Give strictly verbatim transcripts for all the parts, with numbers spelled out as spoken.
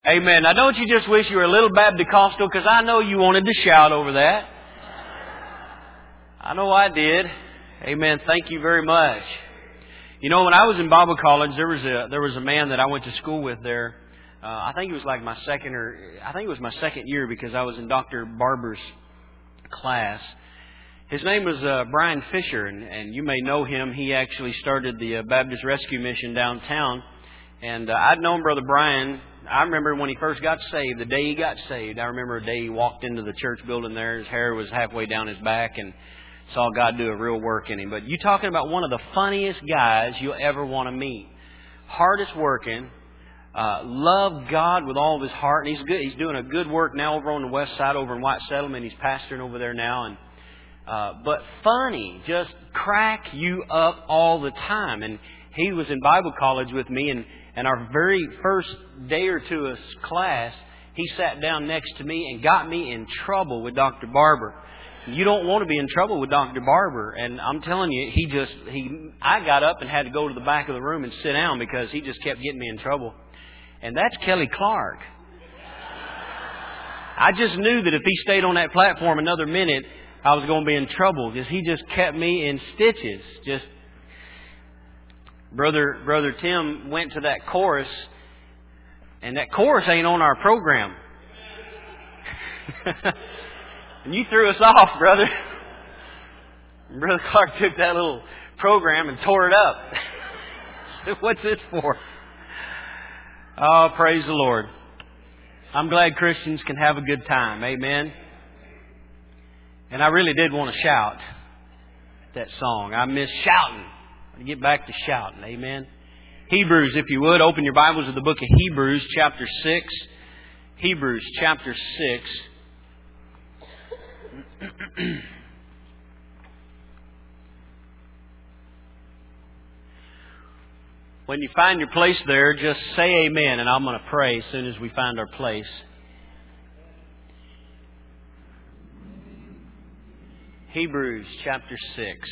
Amen. Now don't you just wish you were a little Baptist-costal, because I know you wanted to shout over that. I know I did. Amen. Thank you very much. You know, when I was in Bible college, there was a there was a man that I went to school with there. Uh, I think it was like my second or I think it was my second year, because I was in Doctor Barber's class. His name was uh, Brian Fisher, and, and you may know him. He actually started the uh, Baptist Rescue Mission downtown. And uh, I'd known Brother Brian. I remember when he first got saved, the day he got saved. I remember a day he walked into the church building there. His hair was halfway down his back, and saw God do a real work in him. But you talking about one of the funniest guys you'll ever want to meet. Hardest working. Uh, loved God with all of his heart. And he's good. He's doing a good work now over on the west side, over in White Settlement. He's pastoring over there now. And uh, but funny. Just crack you up all the time. And he was in Bible college with me. And, and our very first day or two of class, he sat down next to me and got me in trouble with Doctor Barber. You don't want to be in trouble with Doctor Barber. And I'm telling you, he just, he, I got up and had to go to the back of the room and sit down, because he just kept getting me in trouble. And that's Kelly Clark. I just knew that if he stayed on that platform another minute, I was going to be in trouble, because he just kept me in stitches. Just, brother, brother Tim went to that chorus, and that chorus ain't on our program. And you threw us off, brother. Brother Clark took that little program and tore it up. What's this for? Oh, praise the Lord. I'm glad Christians can have a good time. Amen. And I really did want to shout that song. I miss shouting. I want to get back to shouting. Amen. Hebrews, if you would, open your Bibles to the book of Hebrews, chapter six. Hebrews, chapter six. When you find your place there, just say amen, and I'm going to pray as soon as we find our place. Hebrews chapter six.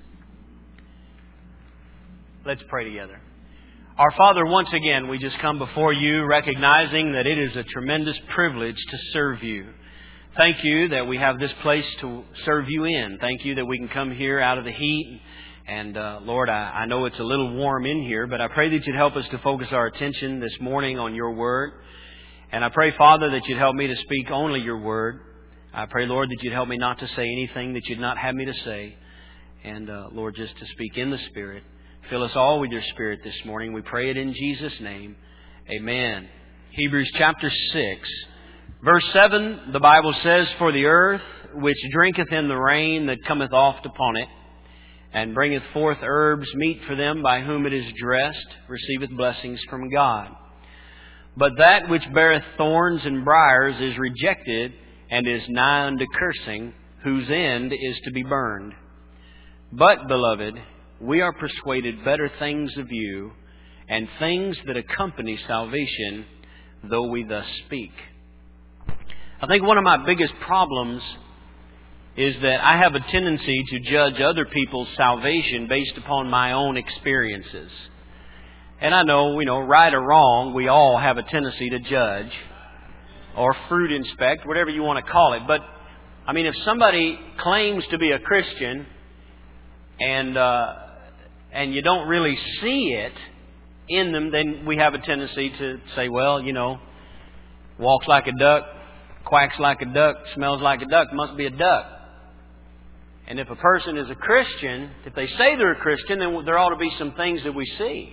Let's pray together. Our Father, once again, we just come before you recognizing that it is a tremendous privilege to serve you. Thank you that we have this place to serve you in. Thank you that we can come here out of the heat. And uh, Lord, I, I know it's a little warm in here, but I pray that you'd help us to focus our attention this morning on your word. And I pray, Father, that you'd help me to speak only your word. I pray, Lord, that you'd help me not to say anything that you'd not have me to say. And uh, Lord, just to speak in the Spirit. Fill us all with your Spirit this morning. We pray it in Jesus' name. Amen. Hebrews chapter six. Verse seven, the Bible says, For the earth which drinketh in the rain that cometh oft upon it, and bringeth forth herbs meet for them by whom it is dressed, receiveth blessings from God. But that which beareth thorns and briars is rejected, and is nigh unto cursing, whose end is to be burned. But, beloved, we are persuaded better things of you, and things that accompany salvation, though we thus speak. I think one of my biggest problems is that I have a tendency to judge other people's salvation based upon my own experiences. And I know, you know, right or wrong, we all have a tendency to judge or fruit inspect, whatever you want to call it. But, I mean, if somebody claims to be a Christian and uh, and you don't really see it in them, then we have a tendency to say, well, you know, walks like a duck, quacks like a duck, smells like a duck, must be a duck. And if a person is a Christian, if they say they're a Christian, then there ought to be some things that we see.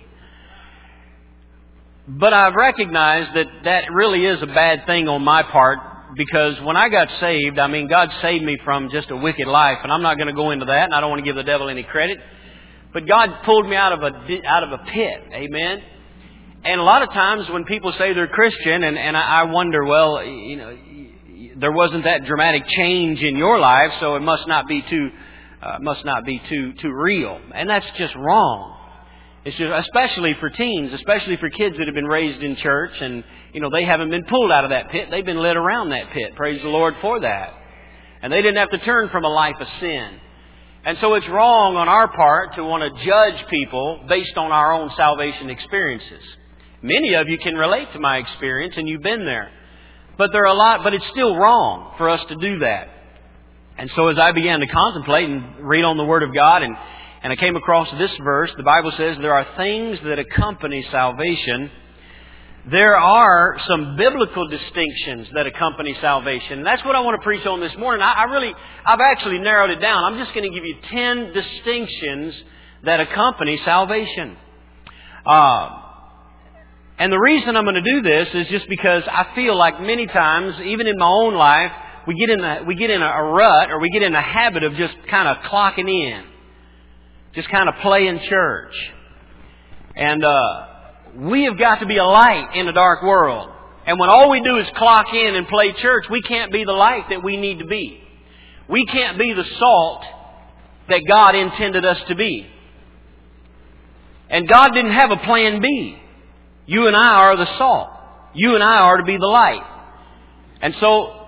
But I've recognized that that really is a bad thing on my part, because when I got saved, I mean, God saved me from just a wicked life, and I'm not going to go into that, and I don't want to give the devil any credit. But God pulled me out of a out of a pit, amen. And a lot of times when people say they're Christian, and, and I wonder, well, you know, there wasn't that dramatic change in your life, so it must not be too, uh, must not be too too real, and that's just wrong. It's just, especially for teens, especially for kids that have been raised in church, and you know they haven't been pulled out of that pit; they've been led around that pit. Praise the Lord for that, and they didn't have to turn from a life of sin. And so it's wrong on our part to want to judge people based on our own salvation experiences. Many of you can relate to my experience, and you've been there. But there are a lot, but it's still wrong for us to do that. And so as I began to contemplate and read on the Word of God, and, and I came across this verse, the Bible says there are things that accompany salvation. There are some biblical distinctions that accompany salvation. And that's what I want to preach on this morning. I, I really, I've actually narrowed it down. I'm just going to give you ten distinctions that accompany salvation. Uh, and the reason I'm going to do this is just because I feel like many times, even in my own life, we get in a, we get in a rut, or we get in a habit of just kind of clocking in. Just kind of playing church. And, uh, we have got to be a light in a dark world. And when all we do is clock in and play church, we can't be the light that we need to be. We can't be the salt that God intended us to be. And God didn't have a plan B. You and I are the salt. You and I are to be the light. And so,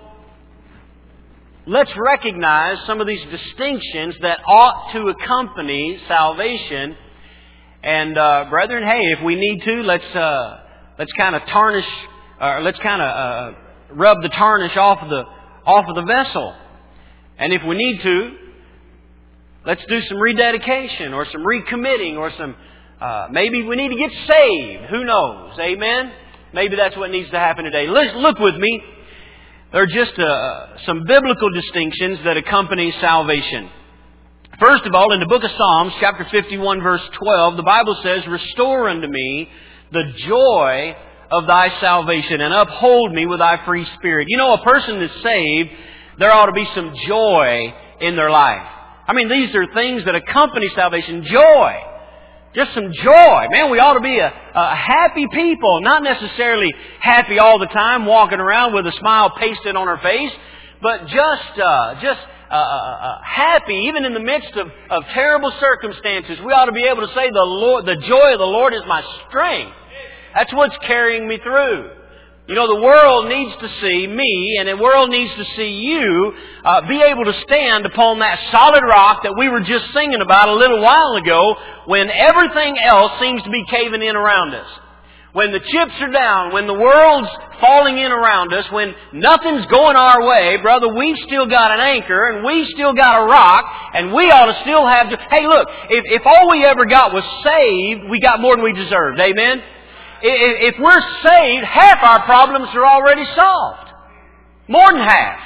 let's recognize some of these distinctions that ought to accompany salvation. And uh, brethren, hey, if we need to, let's uh, let's kind of tarnish, or let's kind of uh, rub the tarnish off of the off of the vessel. And if we need to, let's do some rededication, or some recommitting, or some uh, maybe we need to get saved. Who knows? Amen. Maybe that's what needs to happen today. Let's look with me. There are just uh, some biblical distinctions that accompany salvation. First of all, in the book of Psalms, chapter fifty-one, verse twelve, the Bible says, "Restore unto me the joy of thy salvation, and uphold me with thy free spirit." You know, a person that's saved, there ought to be some joy in their life. I mean, these are things that accompany salvation. Joy. Just some joy. Man, we ought to be a, a happy people. Not necessarily happy all the time, walking around with a smile pasted on our face, but just, uh, just, Uh, uh, happy, even in the midst of, of terrible circumstances. We ought to be able to say, the Lord, the joy of the Lord is my strength. That's what's carrying me through. You know, the world needs to see me, and the world needs to see you uh, be able to stand upon that solid rock that we were just singing about a little while ago, when everything else seems to be caving in around us. When the chips are down, when the world's falling in around us, when nothing's going our way, brother, we've still got an anchor, and we've still got a rock, and we ought to still have... To, hey, look, if, if all we ever got was saved, we got more than we deserved. Amen? If, if we're saved, half our problems are already solved. More than half.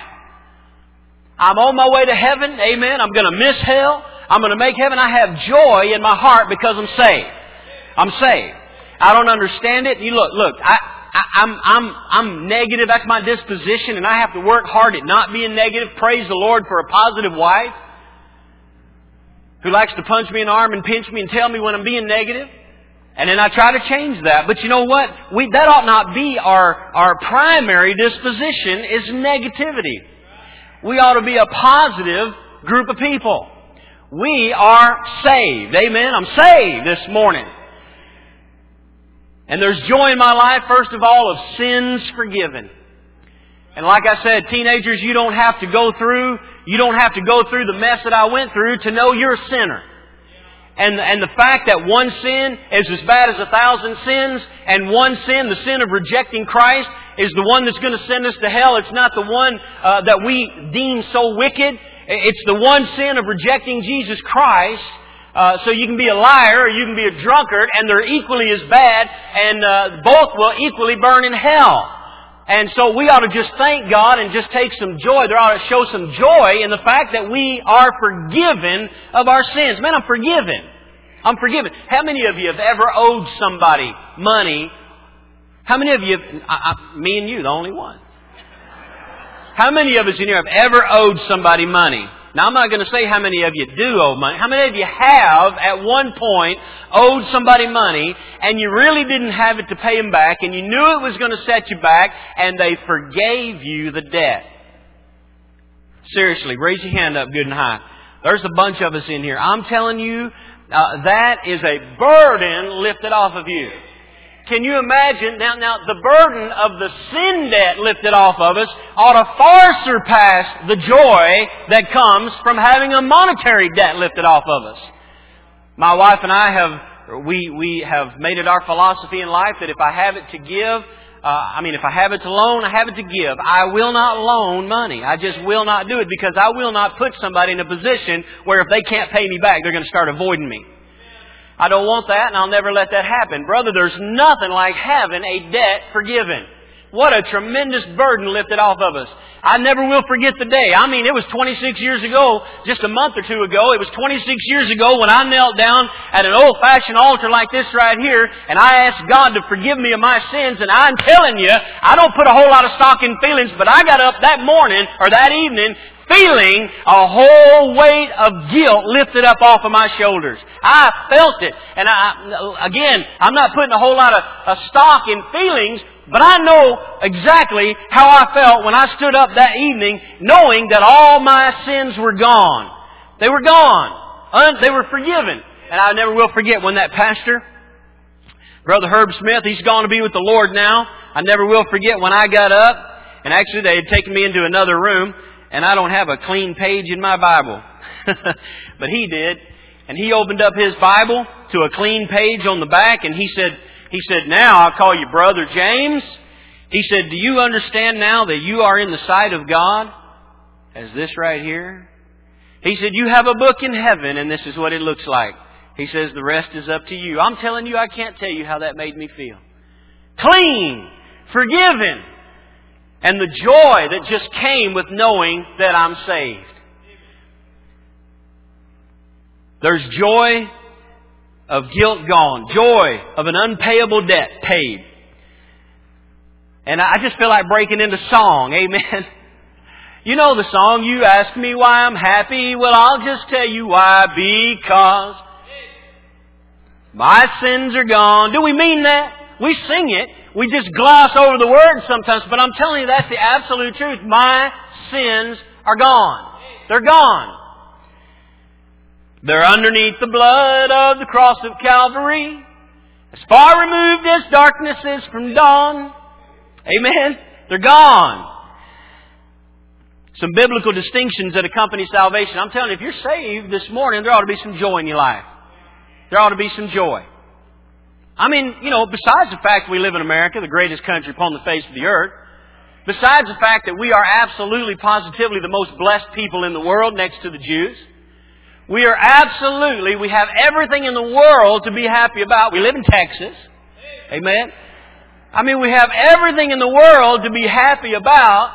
I'm on my way to heaven. Amen? I'm going to miss hell. I'm going to make heaven. I have joy in my heart because I'm saved. I'm saved. I don't understand it. You look, look, I, I, I'm, I'm, I'm negative. That's my disposition, and I have to work hard at not being negative. Praise the Lord for a positive wife who likes to punch me in the arm and pinch me and tell me when I'm being negative. And then I try to change that. But you know what? We, that ought not be our, our primary disposition, is negativity. We ought to be a positive group of people. We are saved. Amen? I'm saved this morning. And there's joy in my life, first of all, of sins forgiven. And like I said, teenagers, you don't have to go through, you don't have to go through the mess that I went through to know you're a sinner. And, and the fact that one sin is as bad as a thousand sins, and one sin, the sin of rejecting Christ, is the one that's going to send us to hell. It's not the one uh, that we deem so wicked. It's the one sin of rejecting Jesus Christ. Uh, so you can be a liar or you can be a drunkard, and they're equally as bad, and uh, both will equally burn in hell. And so we ought to just thank God and just take some joy. There ought to show some joy in the fact that we are forgiven of our sins. Man, I'm forgiven. I'm forgiven. How many of you have ever owed somebody money? How many of you, have, I, I, me and you, the only one. How many of us in here have ever owed somebody money? Now, I'm not going to say how many of you do owe money. How many of you have, at one point, owed somebody money, and you really didn't have it to pay them back, and you knew it was going to set you back, and they forgave you the debt? Seriously, raise your hand up good and high. There's a bunch of us in here. I'm telling you, uh, that is a burden lifted off of you. Can you imagine? Now, now, the burden of the sin debt lifted off of us ought to far surpass the joy that comes from having a monetary debt lifted off of us. My wife and I have we, we have made it our philosophy in life that if I have it to give, uh, I mean, if I have it to loan, I have it to give. I will not loan money. I just will not do it because I will not put somebody in a position where if they can't pay me back, they're going to start avoiding me. I don't want that, and I'll never let that happen. Brother, there's nothing like having a debt forgiven. What a tremendous burden lifted off of us. I never will forget the day. I mean, it was twenty-six years ago, just a month or two ago. It was twenty-six years ago when I knelt down at an old-fashioned altar like this right here, and I asked God to forgive me of my sins. And I'm telling you, I don't put a whole lot of stock in feelings, but I got up that morning or that evening feeling a whole weight of guilt lifted up off of my shoulders. I felt it. And I, again, I'm not putting a whole lot of, of stock in feelings, but I know exactly how I felt when I stood up that evening knowing that all my sins were gone. They were gone. Un- they were forgiven. And I never will forget when that pastor, Brother Herb Smith, he's gone to be with the Lord now. I never will forget when I got up, and actually they had taken me into another room, and I don't have a clean page in my Bible. But he did. And he opened up his Bible to a clean page on the back, and he said, He said, now I'll call you Brother James. He said, do you understand now that you are in the sight of God? As this right here. He said, you have a book in heaven and this is what it looks like. He says, the rest is up to you. I'm telling you, I can't tell you how that made me feel. Clean, forgiven, and the joy that just came with knowing that I'm saved. There's joy of guilt gone. Joy of an unpayable debt paid. And I just feel like breaking into song. Amen. You know the song, you ask me why I'm happy. Well, I'll just tell you why. Because my sins are gone. Do we mean that? We sing it. We just gloss over the words sometimes. But I'm telling you, that's the absolute truth. My sins are gone. They're gone. They're underneath the blood of the cross of Calvary, as far removed as darkness is from dawn. Amen? They're gone. Some biblical distinctions that accompany salvation. I'm telling you, if you're saved this morning, there ought to be some joy in your life. There ought to be some joy. I mean, you know, besides the fact we live in America, the greatest country upon the face of the earth, besides the fact that we are absolutely, positively the most blessed people in the world next to the Jews, we are absolutely, we have everything in the world to be happy about. We live in Texas. Amen. I mean, we have everything in the world to be happy about.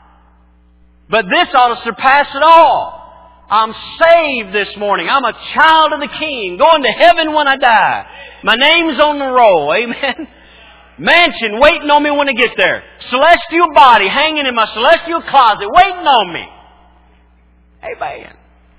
But this ought to surpass it all. I'm saved this morning. I'm a child of the King, going to heaven when I die. My name's on the roll. Amen. Mansion waiting on me when I get there. Celestial body hanging in my celestial closet waiting on me. Amen.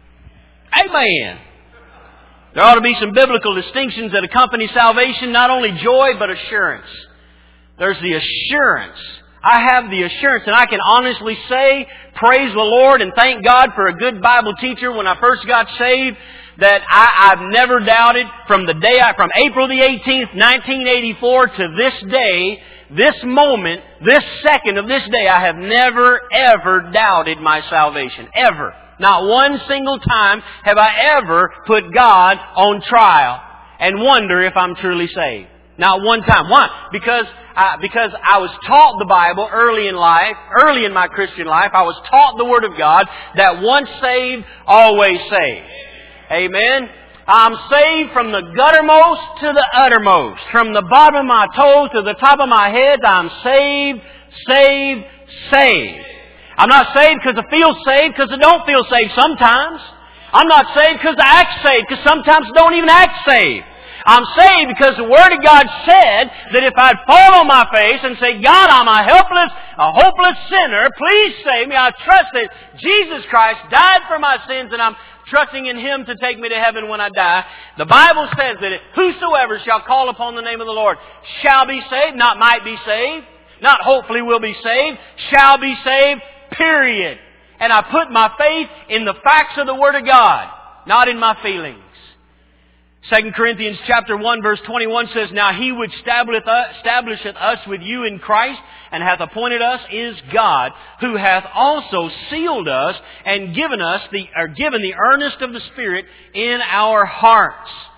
Amen. There ought to be some biblical distinctions that accompany salvation, not only joy, but assurance. There's the assurance. I have the assurance, and I can honestly say, praise the Lord and thank God for a good Bible teacher when I first got saved, that I, I've never doubted from the day I, from April the eighteenth, nineteen eighty-four to this day, this moment, this second of this day, I have never ever doubted my salvation. Ever. Not one single time have I ever put God on trial and wonder if I'm truly saved. Not one time. Why? Because I, because I was taught the Bible early in life, early in my Christian life. I was taught the Word of God that once saved, always saved. Amen. I'm saved from the guttermost to the uttermost. From the bottom of my toes to the top of my head, I'm saved, saved, saved. I'm not saved because I feel saved, because I don't feel saved sometimes. I'm not saved because I act saved, because sometimes I don't even act saved. I'm saved because the Word of God said that if I'd fall on my face and say, God, I'm a helpless, a hopeless sinner, please save me. I trust that Jesus Christ died for my sins and I'm trusting in Him to take me to heaven when I die. The Bible says that whosoever shall call upon the name of the Lord shall be saved, not might be saved, not hopefully will be saved, shall be saved, period. And I put my faith in the facts of the Word of God, not in my feelings. Second Corinthians chapter one verse twenty-one says, Now He which establisheth us with you in Christ and hath appointed us is God, who hath also sealed us and given us the, or given the earnest of the Spirit in our hearts.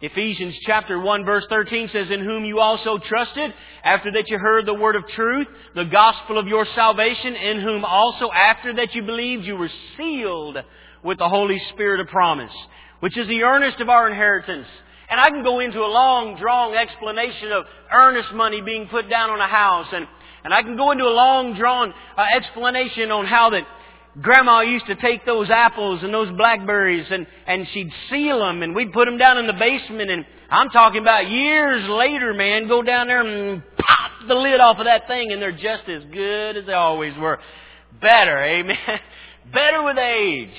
Ephesians chapter one verse thirteen says, in whom you also trusted, after that you heard the word of truth, the gospel of your salvation, in whom also after that you believed you were sealed with the Holy Spirit of promise, which is the earnest of our inheritance. And I can go into a long, drawn explanation of earnest money being put down on a house. And, and I can go into a long, drawn uh, explanation on how that Grandma used to take those apples and those blackberries and, and she'd seal them and we'd put them down in the basement. And I'm talking about years later, man, go down there and pop the lid off of that thing and they're just as good as they always were. Better, amen. Better with age.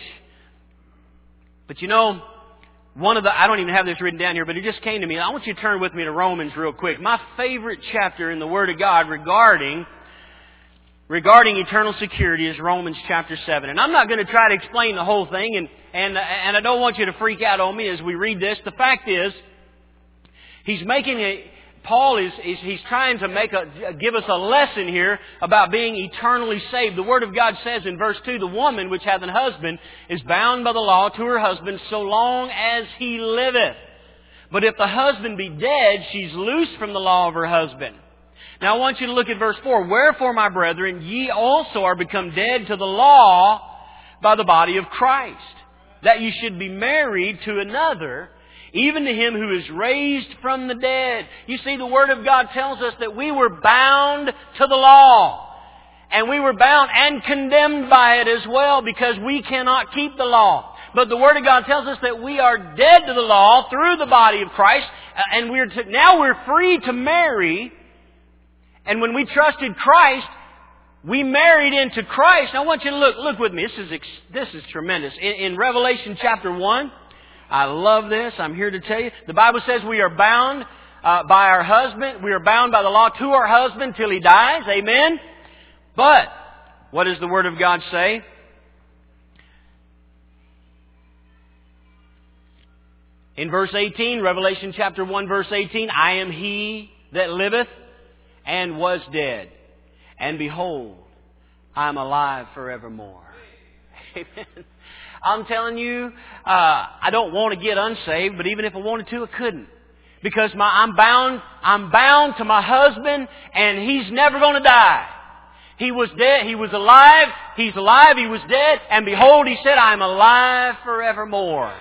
But you know, one of the, I don't even have this written down here, but it just came to me. I want you to turn with me to Romans real quick. My favorite chapter in the Word of God regarding Regarding eternal security is Romans chapter seven. And I'm not going to try to explain the whole thing, and, and, and I don't want you to freak out on me as we read this. The fact is, he's making a, Paul is, is he's trying to make a, give us a lesson here about being eternally saved. The Word of God says in verse two, the woman which hath an husband is bound by the law to her husband so long as he liveth. But if the husband be dead, she's loosed from the law of her husband. Now I want you to look at verse four. Wherefore, my brethren, ye also are become dead to the law by the body of Christ, that you should be married to another, even to him who is raised from the dead. You see, the Word of God tells us that we were bound to the law. And we were bound and condemned by it as well because we cannot keep the law. But the Word of God tells us that we are dead to the law through the body of Christ. And we're to, now we're free to marry. And when we trusted Christ, we married into Christ. Now I want you to look, look with me. This is, this is tremendous. In, in Revelation chapter one, I love this. I'm here to tell you. The Bible says we are bound uh, by our husband. We are bound by the law to our husband till he dies. Amen? But, what does the Word of God say? In verse eighteen, Revelation chapter one verse eighteen, I am he that liveth and was dead. And behold, I am alive forevermore. Amen. I'm telling you, uh, I don't want to get unsaved, but even if I wanted to, I couldn't. Because my, I'm bound, I'm bound to my husband, and he's never going to die. He was dead, he was alive, he's alive, he was dead, and behold, he said, I am alive forevermore.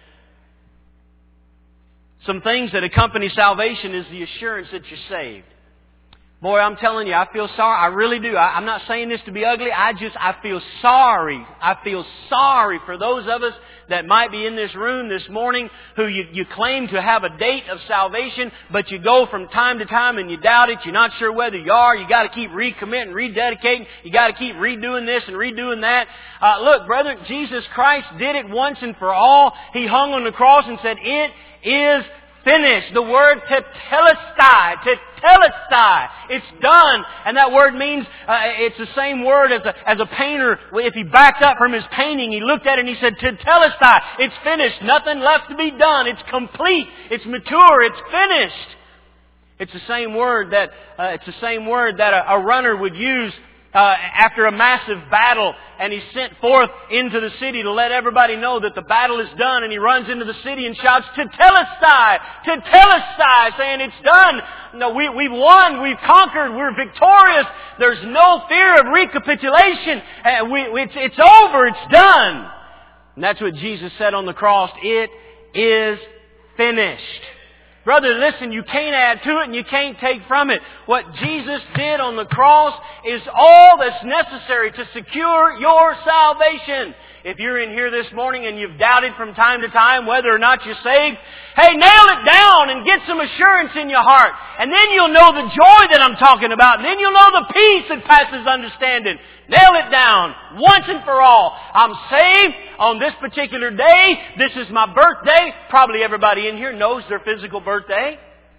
Some things that accompany salvation is the assurance that you're saved. Boy, I'm telling you, I feel sorry. I really do. I, I'm not saying this to be ugly. I just, I feel sorry. I feel sorry for those of us that might be in this room this morning who you, you claim to have a date of salvation, but you go from time to time and you doubt it. You're not sure whether you are. You got to keep recommitting, rededicating. You got to keep redoing this and redoing that. Uh, look, brother, Jesus Christ did it once and for all. He hung on the cross and said, it is finished. The word tetelestai, tetelestai. It's done. And that word means, uh, it's the same word as a, as a painter. If he backed up from his painting, he looked at it and he said, tetelestai. It's finished. Nothing left to be done. It's complete. It's mature. It's finished. It's the same word that, uh, it's the same word that a, a runner would use Uh, after a massive battle, and he's sent forth into the city to let everybody know that the battle is done, and he runs into the city and shouts, Tetelestai! Tetelestai! Saying it's done. No, we, we've won. We've conquered. We're victorious. There's no fear of recapitulation. Uh, we, it's, it's over. It's done. And that's what Jesus said on the cross. It is finished. Brother, listen, you can't add to it and you can't take from it. What Jesus did on the cross is all that's necessary to secure your salvation. If you're in here this morning and you've doubted from time to time whether or not you're saved, hey, nail it down and get some assurance in your heart. And then you'll know the joy that I'm talking about. And then you'll know the peace that passes understanding. Nail it down once and for all. I'm saved on this particular day. This is my birthday. Probably everybody in here knows their physical birthday.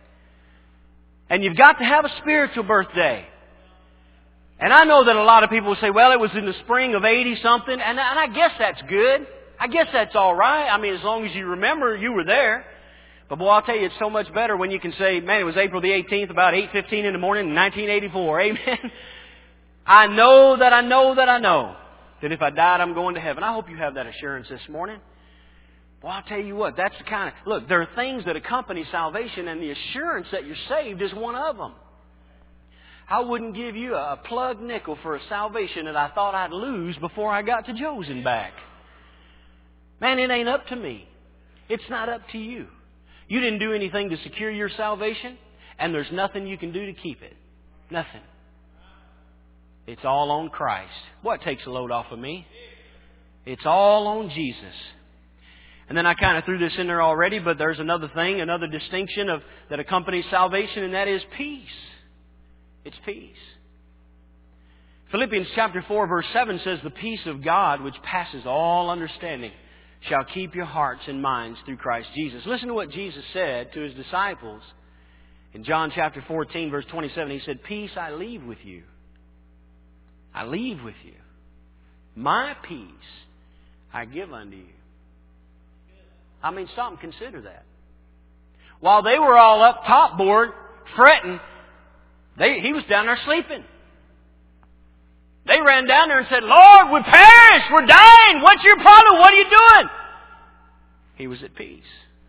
And you've got to have a spiritual birthday. And I know that a lot of people will say, well, it was in the spring of eighty-something. And, and I guess that's good. I guess that's all right. I mean, as long as you remember you were there. But boy, I'll tell you, it's so much better when you can say, man, it was April the eighteenth, about eight fifteen in the morning in nineteen eighty-four. Amen. I know that I know that I know that if I died, I'm going to heaven. I hope you have that assurance this morning. Well, I'll tell you what, that's the kind of... Look, there are things that accompany salvation, and the assurance that you're saved is one of them. I wouldn't give you a plug nickel for a salvation that I thought I'd lose before I got to Joe's and back. Man, it ain't up to me. It's not up to you. You didn't do anything to secure your salvation, and there's nothing you can do to keep it. Nothing. It's all on Christ. What takes a load off of me? It's all on Jesus. And then I kind of threw this in there already, but there's another thing, another distinction of that accompanies salvation, and that is peace. It's peace. Philippians chapter four verse seven says, "The peace of God, which passes all understanding, shall keep your hearts and minds through Christ Jesus." Listen to what Jesus said to His disciples. In John chapter fourteen verse twenty-seven, He said, "Peace I leave with you. I leave with you. My peace I give unto you." I mean, stop and consider that. While they were all up top board, fretting, they, He was down there sleeping. They ran down there and said, "Lord, we perish. We're dying. What's your problem? What are you doing?" He was at peace.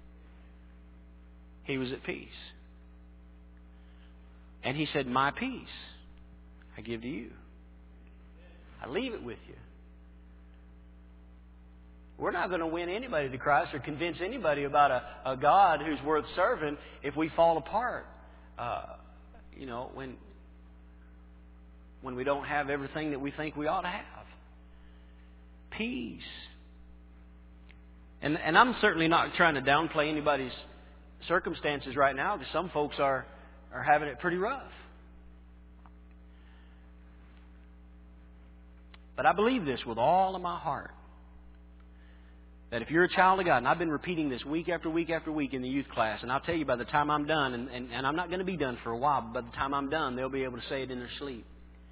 He was at peace. And He said, "My peace I give to you. I leave it with you." We're not going to win anybody to Christ or convince anybody about a, a God who's worth serving if we fall apart. Uh, you know, when when we don't have everything that we think we ought to have. Peace. And and I'm certainly not trying to downplay anybody's circumstances right now, because some folks are, are having it pretty rough. But I believe this with all of my heart. That if you're a child of God, and I've been repeating this week after week after week in the youth class, and I'll tell you by the time I'm done, and, and, and I'm not going to be done for a while, but by the time I'm done, they'll be able to say it in their sleep.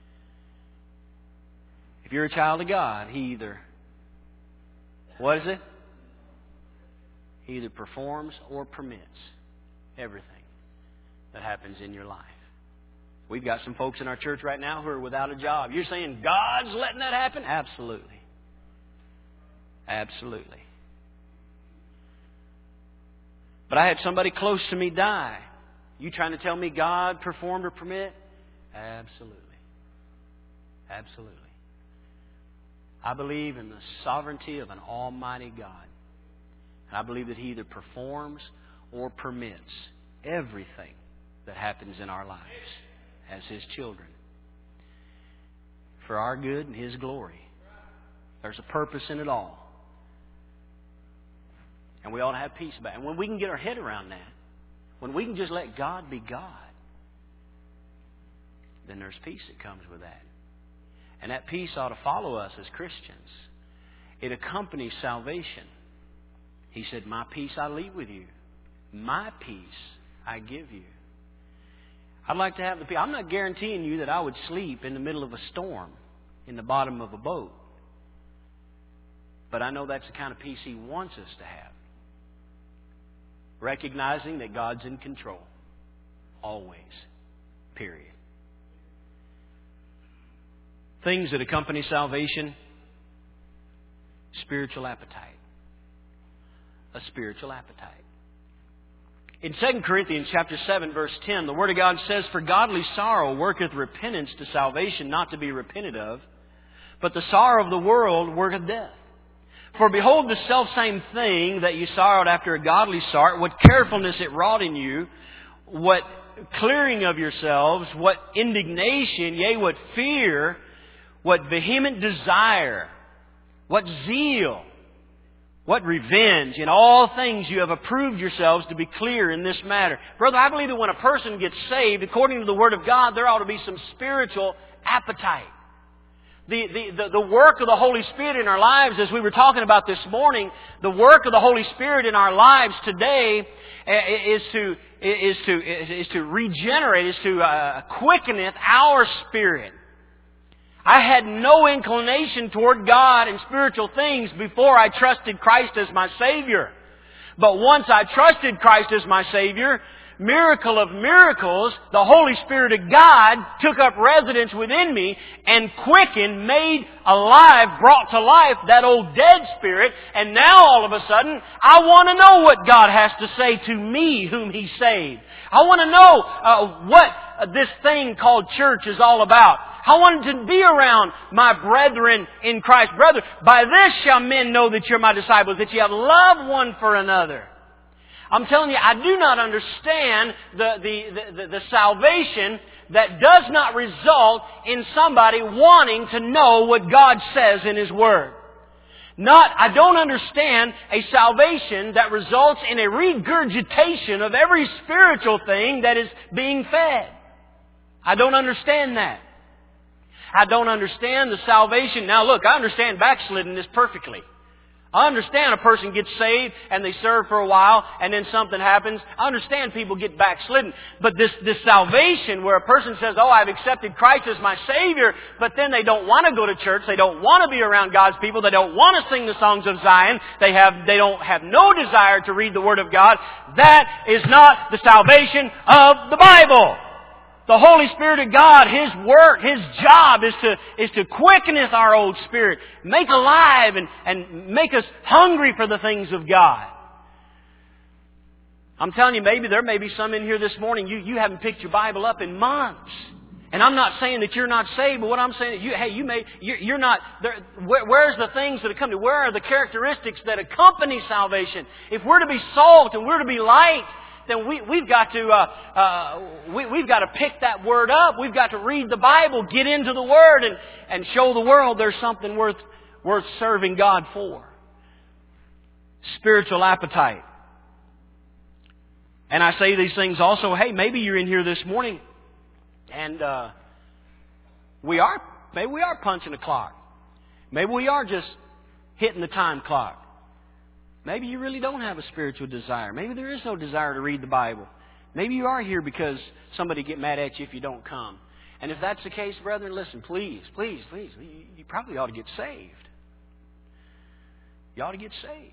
If you're a child of God, He either, what is it? He either performs or permits everything that happens in your life. We've got some folks in our church right now who are without a job. You're saying God's letting that happen? Absolutely. Absolutely. But I had somebody close to me die. You trying to tell me God performed or permit? Absolutely. Absolutely. I believe in the sovereignty of an almighty God. And I believe that He either performs or permits everything that happens in our lives as His children for our good and His glory. There's a purpose in it all. And we ought to have peace about it. And when we can get our head around that, when we can just let God be God, then there's peace that comes with that. And that peace ought to follow us as Christians. It accompanies salvation. He said, "My peace I leave with you. My peace I give you." I'd like to have the peace. I'm not guaranteeing you that I would sleep in the middle of a storm in the bottom of a boat. But I know that's the kind of peace He wants us to have. Recognizing that God's in control. Always. Period. Things that accompany salvation. Spiritual appetite. A spiritual appetite. In Second Corinthians chapter seven, verse ten, the Word of God says, "For godly sorrow worketh repentance to salvation, not to be repented of. But the sorrow of the world worketh death. For behold, the selfsame thing that you sorrowed after a godly sort, what carefulness it wrought in you, what clearing of yourselves, what indignation, yea, what fear, what vehement desire, what zeal, what revenge. In all things you have approved yourselves to be clear in this matter." Brother, I believe that when a person gets saved, according to the Word of God, there ought to be some spiritual appetite. The, the, the, the work of the Holy Spirit in our lives, as we were talking about this morning, the work of the Holy Spirit in our lives today is to, is to, is to regenerate, is to uh, quickeneth our spirit. I had no inclination toward God and spiritual things before I trusted Christ as my Savior. But once I trusted Christ as my Savior, miracle of miracles, the Holy Spirit of God took up residence within me and quickened, made alive, brought to life that old dead spirit. And now all of a sudden, I want to know what God has to say to me whom He saved. I want to know uh, what uh, this thing called church is all about. I wanted to be around my brethren in Christ. Brother, by this shall men know that you're my disciples, that you have love one for another. I'm telling you, I do not understand the, the, the, the salvation that does not result in somebody wanting to know what God says in His Word. Not, I don't understand a salvation that results in a regurgitation of every spiritual thing that is being fed. I don't understand that. I don't understand the salvation. Now look, I understand backsliding perfectly. I understand a person gets saved and they serve for a while and then something happens. I understand people get backslidden. But this, this salvation where a person says, oh, I've accepted Christ as my Savior, but then they don't want to go to church. They don't want to be around God's people. They don't want to sing the songs of Zion. They have, they don't have no desire to read the Word of God. That is not the salvation of the Bible. The Holy Spirit of God, His work, His job is to, is to quickeneth our old spirit, make alive and, and make us hungry for the things of God. I'm telling you, maybe there may be some in here this morning, you, you haven't picked your Bible up in months. And I'm not saying that you're not saved, but what I'm saying is, you, hey, you may, you're, you're not, there, where, where's the things that accompany, where are the characteristics that accompany salvation? If we're to be salt and we're to be light, then we, we've got to uh, uh, we, we've got to pick that Word up. We've got to read the Bible, get into the Word, and, and show the world there's something worth worth serving God for. Spiritual appetite. And I say these things also. Hey, maybe you're in here this morning, and uh, we are maybe we are punching the clock. Maybe we are just hitting the time clock. Maybe you really don't have a spiritual desire. Maybe there is no desire to read the Bible. Maybe you are here because somebody get mad at you if you don't come. And if that's the case, brethren, listen, please, please, please, you probably ought to get saved. You ought to get saved.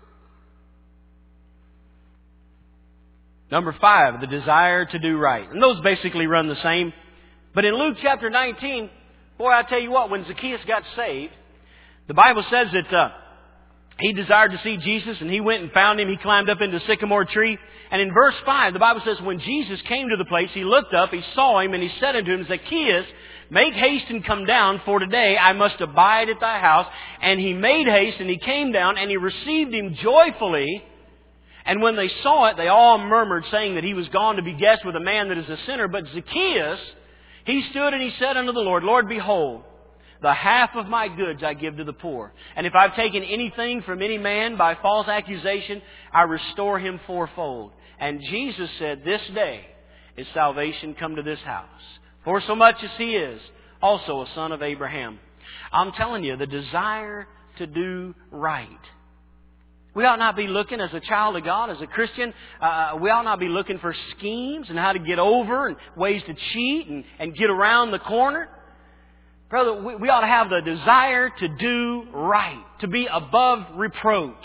Number five, the desire to do right. And those basically run the same. But in Luke chapter nineteen, boy, I tell you what, when Zacchaeus got saved, the Bible says that Uh, He desired to see Jesus, and he went and found Him. He climbed up into a sycamore tree. And in verse five, the Bible says, when Jesus came to the place, he looked up, he saw him, and he said unto him, Zacchaeus, make haste and come down, for today I must abide at thy house. And he made haste, and he came down, and he received him joyfully. And when they saw it, they all murmured, saying that he was gone to be guest with a man that is a sinner. But Zacchaeus, he stood and he said unto the Lord, Lord, behold, the half of my goods I give to the poor. And if I've taken anything from any man by false accusation, I restore him fourfold. And Jesus said, this day is salvation come to this house. For so much as he is also a son of Abraham. I'm telling you, the desire to do right. We ought not be looking as a child of God, as a Christian, uh, we ought not be looking for schemes and how to get over and ways to cheat and, and get around the corner. Brother, we, we ought to have the desire to do right, to be above reproach.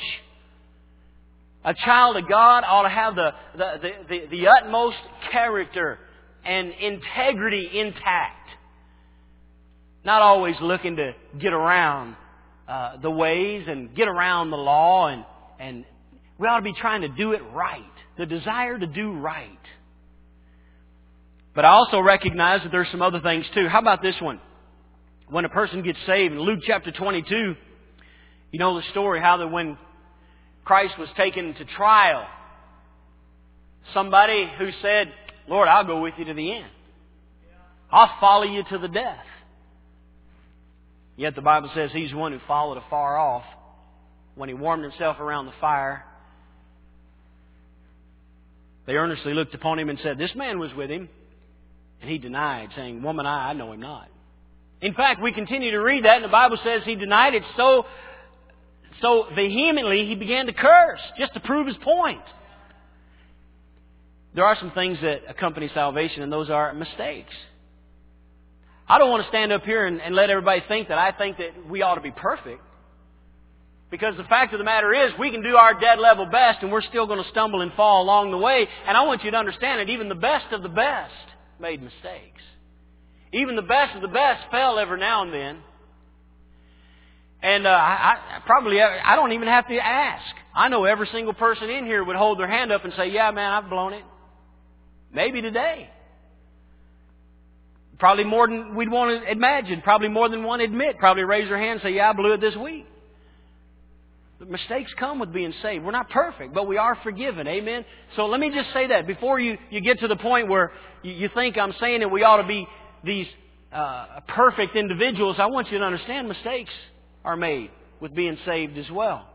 A child of God ought to have the, the, the, the, the utmost character and integrity intact. Not always looking to get around uh, the ways and get around the law. And, and we ought to be trying to do it right. The desire to do right. But I also recognize that there's some other things too. How about this one? When a person gets saved, in Luke chapter twenty-two, you know the story how that when Christ was taken to trial, somebody who said, Lord, I'll go with you to the end. I'll follow you to the death. Yet the Bible says he's one who followed afar off. When he warmed himself around the fire, they earnestly looked upon him and said, this man was with him. And he denied, saying, woman, I, I know him not. In fact, we continue to read that, and the Bible says he denied it so, so vehemently he began to curse, just to prove his point. There are some things that accompany salvation, and those are mistakes. I don't want to stand up here and, and let everybody think that I think that we ought to be perfect. Because the fact of the matter is, we can do our dead level best and we're still going to stumble and fall along the way. And I want you to understand that even the best of the best made mistakes. Even the best of the best fell every now and then. And uh, I, I probably, I don't even have to ask. I know every single person in here would hold their hand up and say, yeah, man, I've blown it. Maybe today. Probably more than we'd want to imagine. Probably more than one admit. Probably raise their hand and say, yeah, I blew it this week. The mistakes come with being saved. We're not perfect, but we are forgiven. Amen? So let me just say that before you, you get to the point where you, you think I'm saying that we ought to be these uh, perfect individuals. I want you to understand mistakes are made with being saved as well.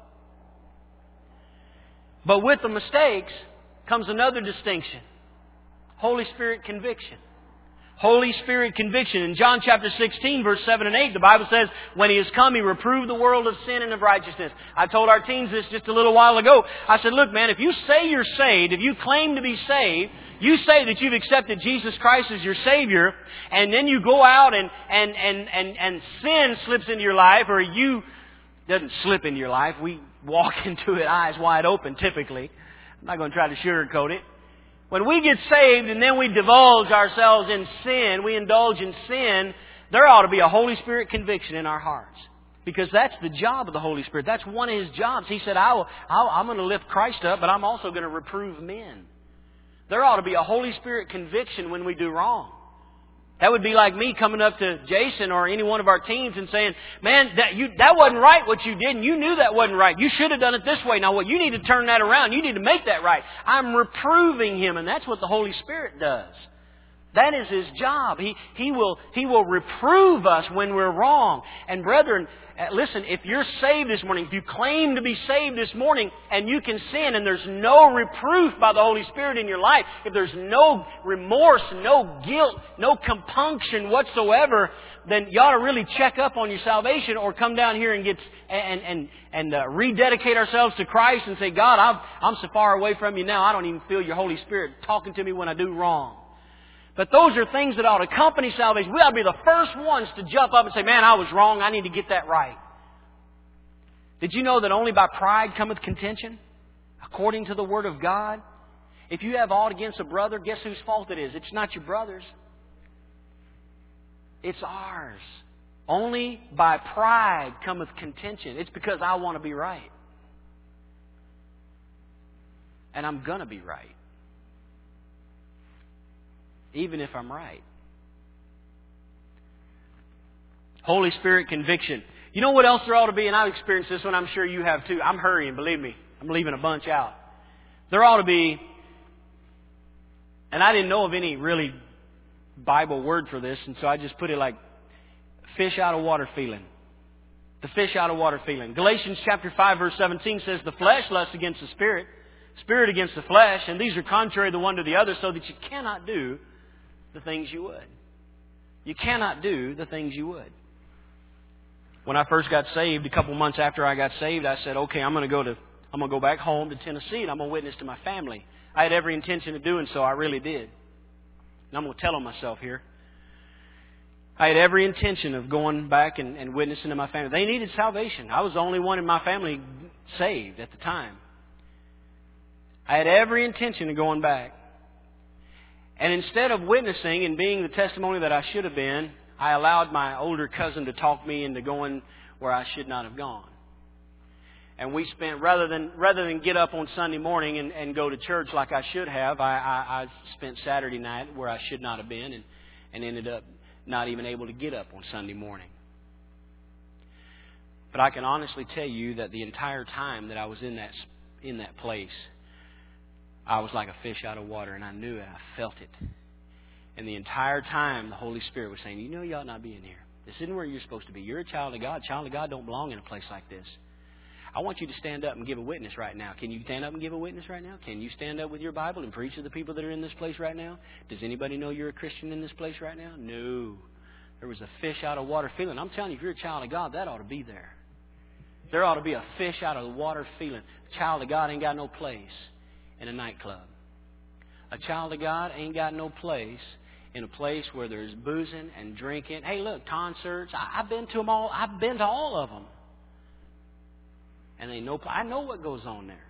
But with the mistakes comes another distinction. Holy Spirit conviction. Holy Spirit conviction. In John chapter sixteen, verse seven and eight, the Bible says, when He has come, He reproved the world of sin and of righteousness. I told our teens this just a little while ago. I said, look, man, if you say you're saved, if you claim to be saved, you say that you've accepted Jesus Christ as your Savior, and then you go out and, and, and, and, and sin slips into your life, or you, doesn't slip into your life. We walk into it eyes wide open, typically. I'm not going to try to sugarcoat it. When we get saved and then we divulge ourselves in sin, we indulge in sin, there ought to be a Holy Spirit conviction in our hearts. Because that's the job of the Holy Spirit. That's one of His jobs. He said, I will, I'll, I'm going to lift Christ up, but I'm also going to reprove men. There ought to be a Holy Spirit conviction when we do wrong. That would be like me coming up to Jason or any one of our teens and saying, man, that you that wasn't right what you did, and you knew that wasn't right. You should have done it this way. Now what, you need to turn that around. You need to make that right. I'm reproving him, and that's what the Holy Spirit does. That is His job. He, he, will, he will reprove us when we're wrong. And brethren, listen, if you're saved this morning, if you claim to be saved this morning and you can sin and there's no reproof by the Holy Spirit in your life, if there's no remorse, no guilt, no compunction whatsoever, then you ought to really check up on your salvation or come down here and get and and and uh, rededicate ourselves to Christ and say, God, I'm, I'm so far away from You now, I don't even feel Your Holy Spirit talking to me when I do wrong. But those are things that ought to accompany salvation. We ought to be the first ones to jump up and say, man, I was wrong. I need to get that right. Did you know that only by pride cometh contention? According to the Word of God. If you have aught against a brother, guess whose fault it is? It's not your brother's. It's ours. Only by pride cometh contention. It's because I want to be right. And I'm going to be right. Even if I'm right. Holy Spirit conviction. You know what else there ought to be? And I've experienced this one. I'm sure you have too. I'm hurrying, believe me. I'm leaving a bunch out. There ought to be, and I didn't know of any really Bible word for this, and so I just put it like fish out of water feeling. The fish out of water feeling. Galatians chapter five verse seventeen says, the flesh lusts against the spirit, spirit against the flesh, and these are contrary the one to the other, so that you cannot do the things you would. You cannot do the things you would. When I first got saved, a couple months after I got saved, I said, okay, I'm going to go to, I'm going to go back home to Tennessee and I'm going to witness to my family. I had every intention of doing so. I really did. And I'm going to tell on myself here. I had every intention of going back and, and witnessing to my family. They needed salvation. I was the only one in my family saved at the time. I had every intention of going back. And instead of witnessing and being the testimony that I should have been, I allowed my older cousin to talk me into going where I should not have gone. And we spent, rather than rather than get up on Sunday morning and, and go to church like I should have, I, I, I spent Saturday night where I should not have been and, and ended up not even able to get up on Sunday morning. But I can honestly tell you that the entire time that I was in that in that place, I was like a fish out of water, and I knew it. I felt it. And the entire time, the Holy Spirit was saying, you know you ought not be in here. This isn't where you're supposed to be. You're a child of God. Child of God don't belong in a place like this. I want you to stand up and give a witness right now. Can you stand up and give a witness right now? Can you stand up with your Bible and preach to the people that are in this place right now? Does anybody know you're a Christian in this place right now? No. There was a fish out of water feeling. I'm telling you, if you're a child of God, that ought to be there. There ought to be a fish out of the water feeling. A child of God ain't got no place in a nightclub. A child of God ain't got no place in a place where there's boozing and drinking. Hey, look, concerts. I, I've been to them all. I've been to all of them. And they know, I know what goes on there.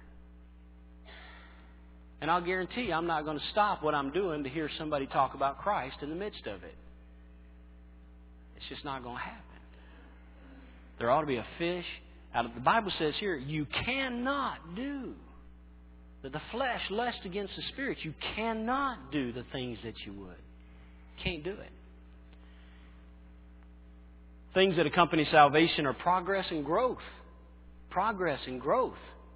And I'll guarantee you I'm not going to stop what I'm doing to hear somebody talk about Christ in the midst of it. It's just not going to happen. There ought to be a fish out of the Bible says here, you cannot do that the flesh lusts against the spirit. You cannot do the things that you would. Can't do it. Things that accompany salvation are progress and growth. Progress and growth.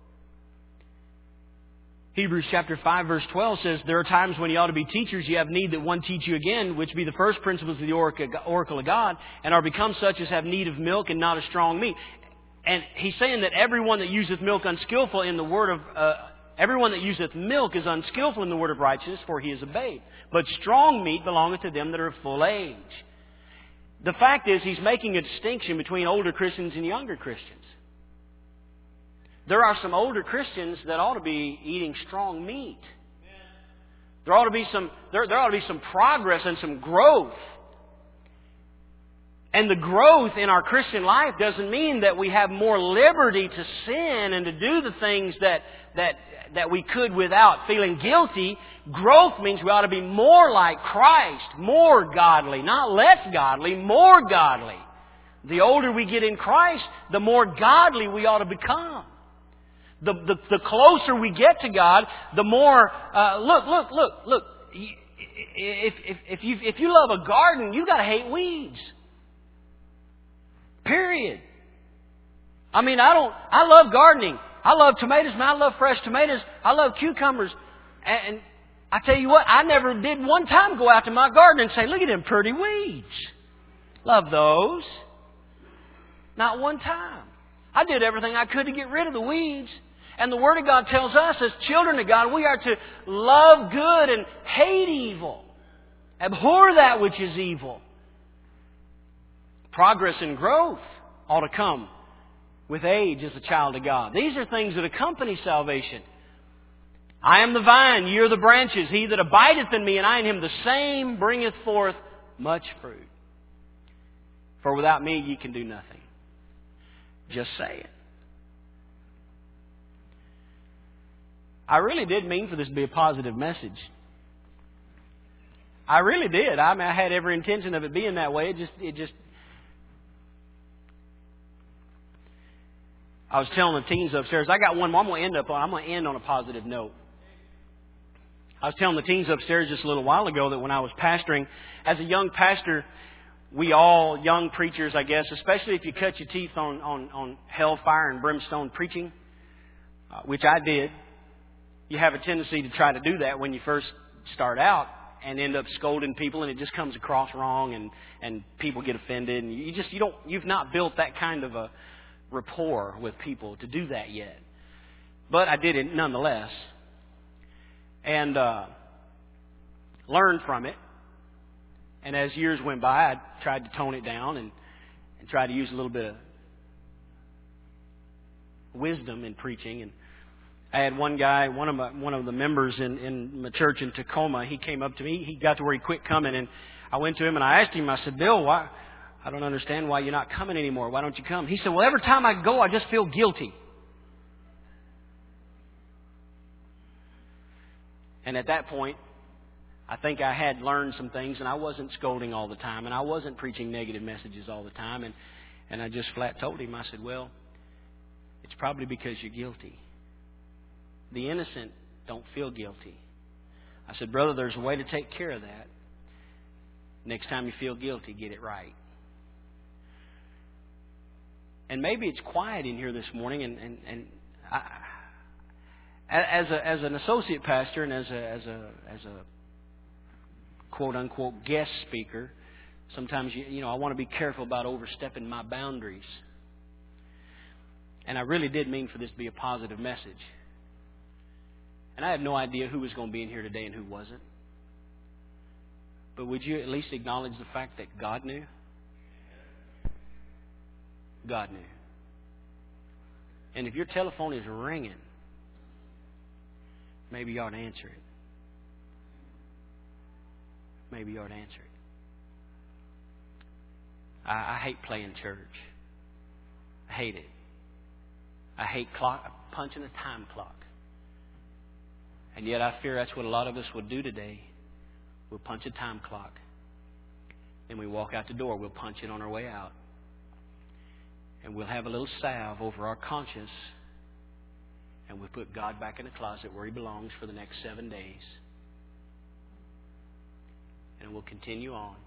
Hebrews chapter five verse twelve says, there are times when you ought to be teachers, you have need that one teach you again, which be the first principles of the oracle of God, and are become such as have need of milk and not of strong meat. And he's saying that everyone that useth milk unskillful in the word of, uh, everyone that useth milk is unskillful in the word of righteousness, for he is a babe. But strong meat belongeth to them that are of full age. The fact is, he's making a distinction between older Christians and younger Christians. There are some older Christians that ought to be eating strong meat. There ought to be some, there, there ought to be some progress and some growth. And the growth in our Christian life doesn't mean that we have more liberty to sin and to do the things that, that, that we could without feeling guilty. Growth means we ought to be more like Christ, more godly, not less godly, more godly. The older we get in Christ, the more godly we ought to become. The, the, the closer we get to God, the more, uh, look, look, look, look, if, if, if, you, if you love a garden, you've got to hate weeds. Period. I mean, I don't, I love gardening. I love tomatoes, man. I love fresh tomatoes. I love cucumbers. And, and I tell you what, I never did one time go out to my garden and say, look at them pretty weeds. Love those. Not one time. I did everything I could to get rid of the weeds. And the Word of God tells us as children of God, we are to love good and hate evil. Abhor that which is evil. Progress and growth ought to come with age as a child of God. These are things that accompany salvation. I am the vine, ye are the branches. He that abideth in me and I in him, the same bringeth forth much fruit. For without me ye can do nothing. Just say it. I really did mean for this to be a positive message. I really did. I mean, I had every intention of it being that way. It just, it just. I was telling the teens upstairs. I got one more. I'm going to end up on. I'm going to end on a positive note. I was telling the teens upstairs just a little while ago that when I was pastoring, as a young pastor, we all young preachers, I guess, especially if you cut your teeth on on, on hellfire and brimstone preaching, uh, which I did. You have a tendency to try to do that when you first start out and end up scolding people, and it just comes across wrong, and, and people get offended, and you just you don't you've not built that kind of a rapport with people to do that yet. But I did it nonetheless, and uh, learned from it. And as years went by, I tried to tone it down and, and try to use a little bit of wisdom in preaching. And I had one guy, one of my, one of the members in, in my church in Tacoma. He came up to me. He got to where he quit coming, and I went to him and I asked him. I said, "Bill, why? I don't understand why you're not coming anymore. Why don't you come?" He said, "Well, every time I go, I just feel guilty." And at that point, I think I had learned some things, and I wasn't scolding all the time, and I wasn't preaching negative messages all the time, and and I just flat told him. I said, "Well, it's probably because you're guilty. The innocent don't feel guilty." I said, "Brother, there's a way to take care of that. Next time you feel guilty, get it right." And maybe it's quiet in here this morning, and, and, and I, as a as an associate pastor and as a as a as a quote unquote guest speaker, sometimes you you know I want to be careful about overstepping my boundaries. And I really did mean for this to be a positive message. And I have no idea who was going to be in here today and who wasn't. But would you at least acknowledge the fact that God knew? God knew. And if your telephone is ringing, maybe you ought to answer it. Maybe you ought to answer it. I, I hate playing church. I hate it. I hate clock, punching a time clock. And yet I fear that's what a lot of us would do today. We'll punch a time clock. Then we walk out the door. We'll punch it on our way out. And we'll have a little salve over our conscience. And we'll put God back in the closet where He belongs for the next seven days. And we'll continue on.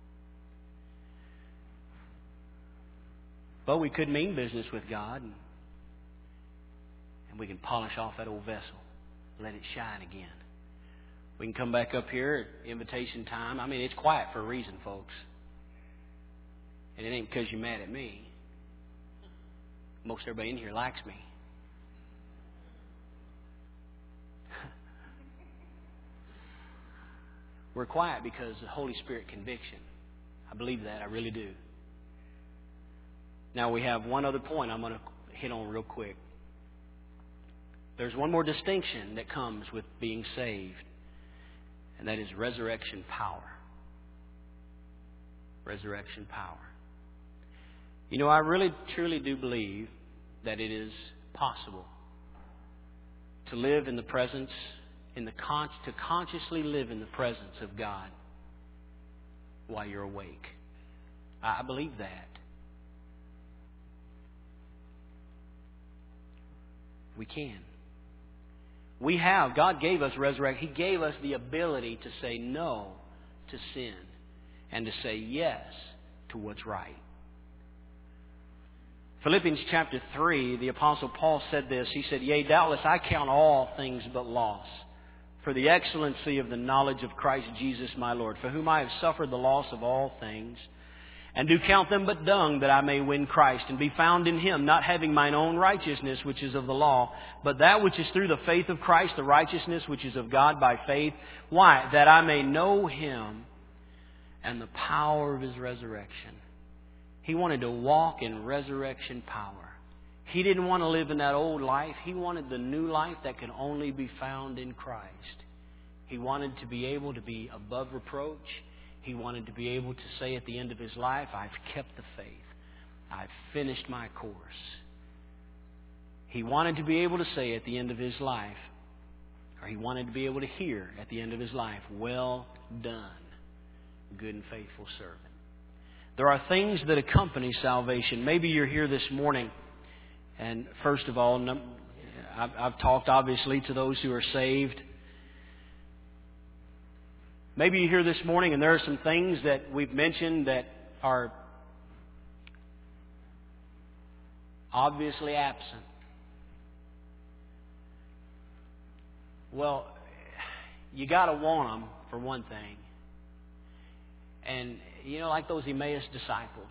But we could mean business with God. And, and we can polish off that old vessel. Let it shine again. We can come back up here at invitation time. I mean, it's quiet for a reason, folks. And it ain't because you're mad at me. Most everybody in here likes me. We're quiet because the Holy Spirit conviction. I believe that. I really do. Now we have one other point I'm going to hit on real quick. There's one more distinction that comes with being saved, and that is resurrection power. Resurrection power. You know, I really, truly do believe that it is possible to live in the presence, in the con- to consciously live in the presence of God while you're awake. I believe that. We can. We have. God gave us resurrection. He gave us the ability to say no to sin and to say yes to what's right. Philippians chapter three, the Apostle Paul said this. He said, "Yea, doubtless I count all things but loss for the excellency of the knowledge of Christ Jesus my Lord, for whom I have suffered the loss of all things, and do count them but dung, that I may win Christ, and be found in Him, not having mine own righteousness, which is of the law, but that which is through the faith of Christ, the righteousness which is of God by faith. Why? That I may know Him and the power of His resurrection." He wanted to walk in resurrection power. He didn't want to live in that old life. He wanted the new life that can only be found in Christ. He wanted to be able to be above reproach. He wanted to be able to say at the end of his life, "I've kept the faith. I've finished my course." He wanted to be able to say at the end of his life, or he wanted to be able to hear at the end of his life, "Well done, good and faithful servant." There are things that accompany salvation. Maybe you're here this morning, and first of all, I've, I've talked obviously to those who are saved. Maybe you're here this morning and there are some things that we've mentioned that are obviously absent. Well, you got to want them, for one thing. And, you know, like those Emmaus disciples,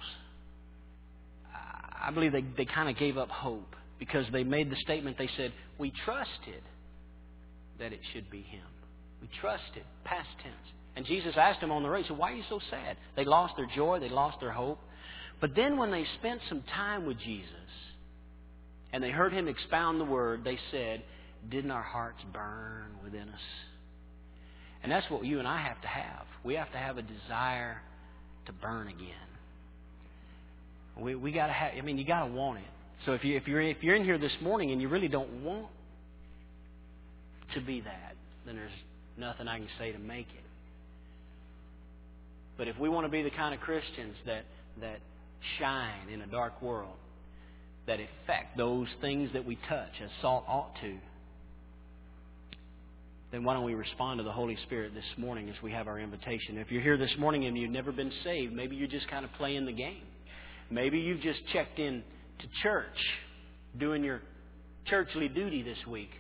I believe they, they kind of gave up hope because they made the statement, they said, "We trusted that it should be Him." We trusted, past tense. And Jesus asked them on the road, He said, "Why are you so sad?" They lost their joy, they lost their hope. But then when they spent some time with Jesus and they heard Him expound the Word, they said, "Didn't our hearts burn within us?" And that's what you and I have to have. We have to have a desire to burn again. We we got to have. I mean, you got to want it. So if you if you're if you're in here this morning and you really don't want to be that, then there's nothing I can say to make it. But if we want to be the kind of Christians that that shine in a dark world, that affect those things that we touch as salt ought to, then why don't we respond to the Holy Spirit this morning as we have our invitation? If you're here this morning and you've never been saved, maybe you're just kind of playing the game. Maybe you've just checked in to church, doing your churchly duty this week.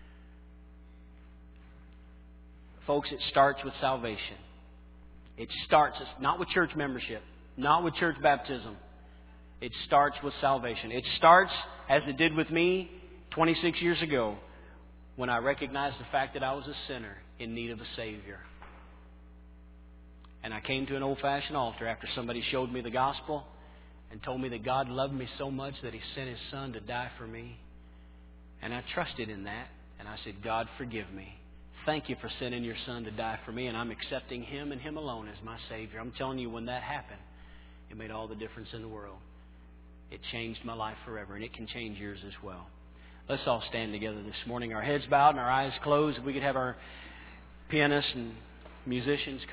Folks, it starts with salvation. It starts not with church membership, not with church baptism. It starts with salvation. It starts, as it did with me twenty-six years ago, when I recognized the fact that I was a sinner in need of a Savior. And I came to an old-fashioned altar after somebody showed me the gospel and told me that God loved me so much that He sent His Son to die for me. And I trusted in that. And I said, "God, forgive me. Thank You for sending Your Son to die for me, and I'm accepting Him and Him alone as my Savior." I'm telling you, when that happened, it made all the difference in the world. It changed my life forever, and it can change yours as well. Let's all stand together this morning, our heads bowed and our eyes closed. If we could have our pianists and musicians come.